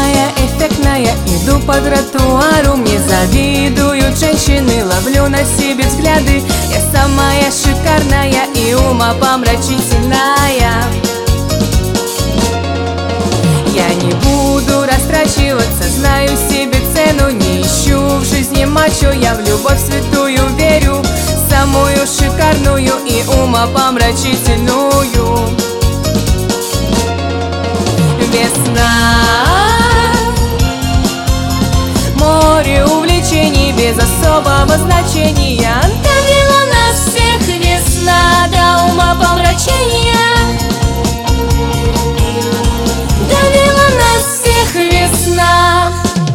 Модная, эффектная, иду по тротуару. Мне завидуют женщины, ловлю на себе взгляды. Я самая шикарная и умопомрачительная. Я не буду растрачиваться, знаю себе цену. Не ищу в жизни мачо, я в любовь святую верю. Самую шикарную и умопомрачительную. Весна, море увлечений без особого значения. Довела нас всех весна до умопомрачения. Довела нас всех весна.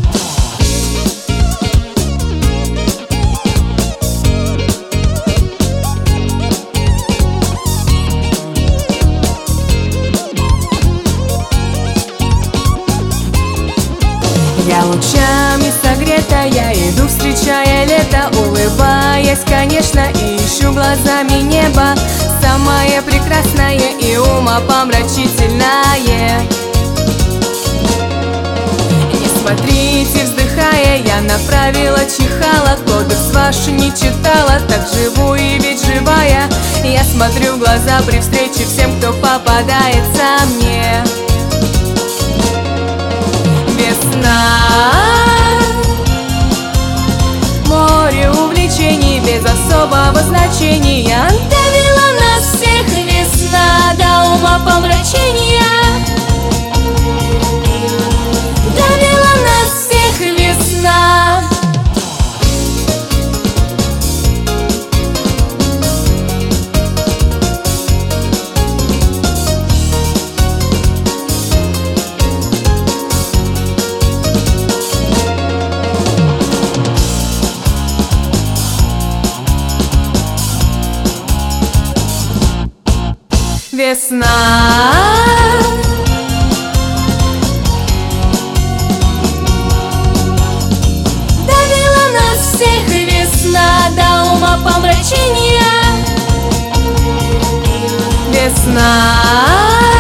Я лучами согретая иду, встречая лето, улыбаясь, конечно, и ищу глазами небо. Самое прекрасное и умопомрачительное. Не смотрите, вздыхая, я направила чихала. Кодекс ваш не читала, так живу и ведь живая. Я смотрю в глаза при встрече всем, кто попадается мне. Весна, море увлечений без особого значения. Довела нас всех весна до умопомрачения. Довела нас всех весна. Весна, довела нас всех весна до умопомрачения. Весна.